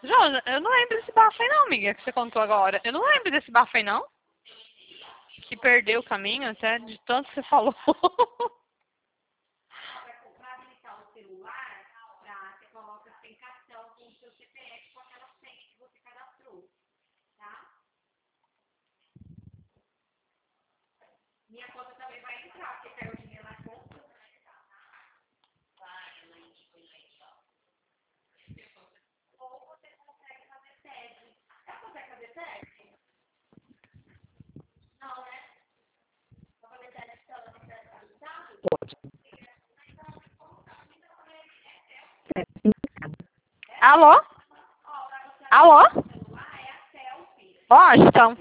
Josi, eu não lembro desse bafo aí não, amiga, que você contou agora. Eu não lembro desse bafo aí não. Que perdeu o caminho até de tanto que você falou. Para habilitar o celular, você coloca sem cartão com o seu CPF com aquela senha que você cadastrou, tá? Minha conta também vai entrar, porque caiu o dinheiro na conta. Ou você consegue fazer TED. Ela consegue fazer TED? Não, né? Pra fazer TED então, ela tem que ser habilitado? Pode. Alô? Alô? Ó, então.